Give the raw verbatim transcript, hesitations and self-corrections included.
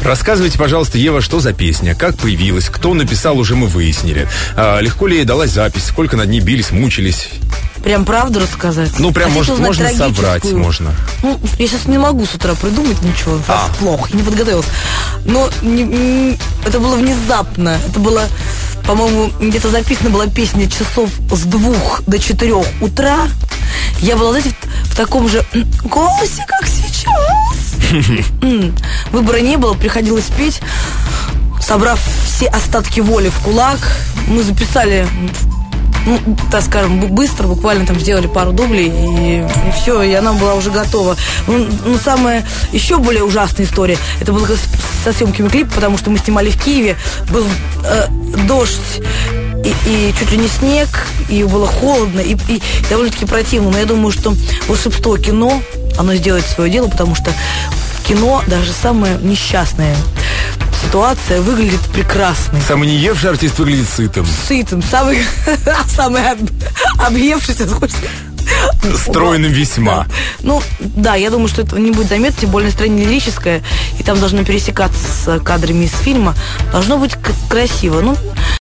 Рассказывайте, пожалуйста, Ева, что за песня, как появилась, кто написал, уже мы выяснили. А, легко ли ей далась запись, сколько над ней бились, мучились? Прям правду рассказать? Ну, прям, может, можно соврать, можно. Ну, я сейчас не могу с утра придумать ничего, а. плохо, не подготовилась. Но не, не, это было внезапно. Это было, по-моему, где-то записана была песня часов с двух до четырех утра. Я была, знаете, в таком же голосе, как сейчас. Выбора не было, приходилось петь. Собрав все остатки воли в кулак, мы записали... Ну, так скажем, быстро, буквально там сделали пару дублей, и, и все, и она была уже готова. Ну, ну, самая еще более ужасная история, это было со съемками клипа, потому что мы снимали в Киеве, был э, дождь, и, и чуть ли не снег, и было холодно, и, и довольно-таки противно. Но я думаю, что волшебство кино, оно сделает свое дело, потому что в кино даже самое несчастное ситуация выглядит прекрасной. Самый неевший артист выглядит сытым. Сытым. Самый, самый об, объевшийся. Стройным весьма. Ну, да, я думаю, что это не будет заметно, тем более настроение лирическое, и там должно пересекаться с кадрами из фильма. Должно быть красиво. Ну,